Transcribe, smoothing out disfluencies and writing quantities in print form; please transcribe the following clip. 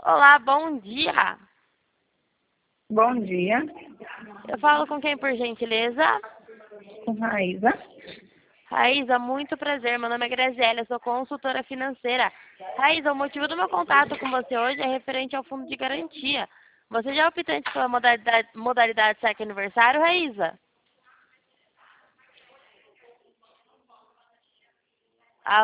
Olá, bom dia. Bom dia, Eu falo com quem, por gentileza? com Raíza. Raíza, muito prazer. Meu nome é Graziela, eu sou consultora financeira. Raíza, o motivo do meu contato com você hoje é referente ao fundo de garantia. Você já é optante pela modalidade saque aniversário, Raíza?